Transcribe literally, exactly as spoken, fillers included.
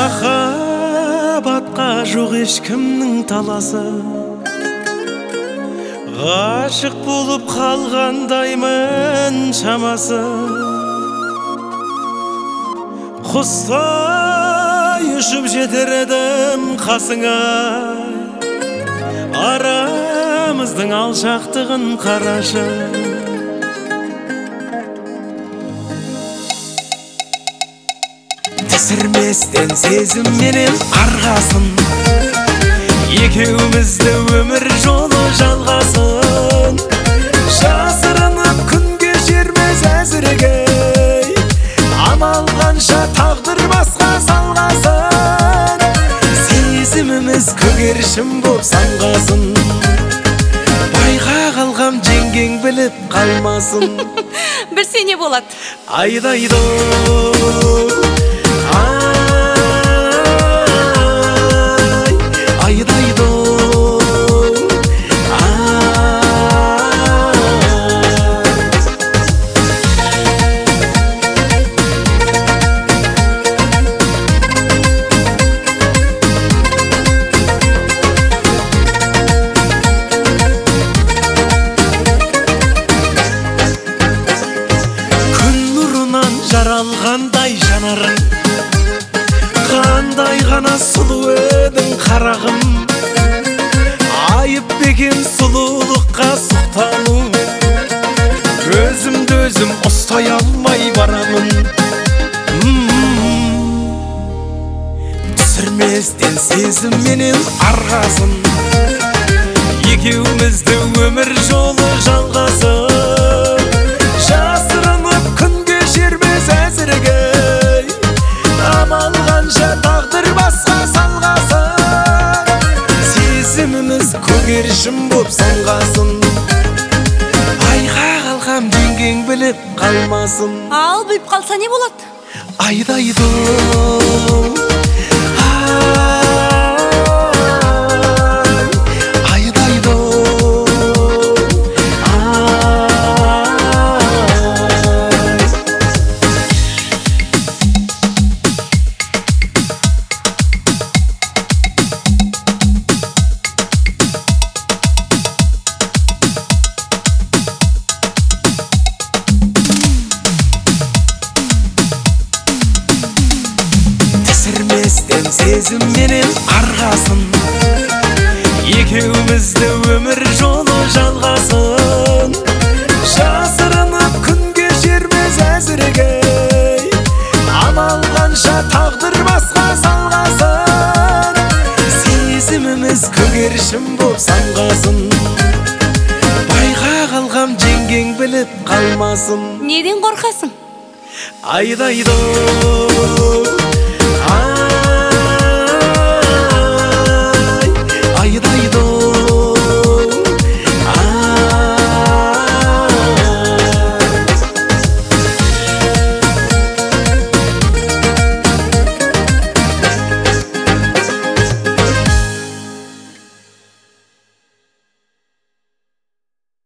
Махаббатқа жоқ ешкімнің таласы, ғашық болып қалғандаймын шамасы. Құстай ұшып жетер едім қасыңа, арамыздың алшақтығын қарашы. Түсірместен сезімменен арғасын, екеумізді өмір жолы жалғасын. Жасырынып күн кешерміз әзірге, амал қанша тағдыр басқа салғасын. Сезіміміз көгершін боп самғасын, байға қалғам жеңгең біліп қалмасын. Білсе не болады? Айдайды жаралғандай жанарың, қандай ғана сұлу едің қарағым. Айып бекен сұлулыққа сұқтану, өзімді өзім ұстай алмай барамын. Түсірместен сезімменен арғасын, екеумізді өмір жолы жалғасын. Жасырынып күн кешерміз әзірге, амал қанша тағдыр басқа салғасын. Сезіміміз көгершін боп самғасын, айға қалғам жеңгең біліп қалмасын. Ал бүйтіп қалса не болады? Айдайды сезімменен арғасын, екеумізді өмір жолы жалғасын. Жасырынып күн кешерміз әзірге, амал қанша тағдыр басқа салғасын. Сезіміміз көгершін боп самғасын, байға қалғам жеңгең біліп қалмасын. Неден қорқасың? Айдайды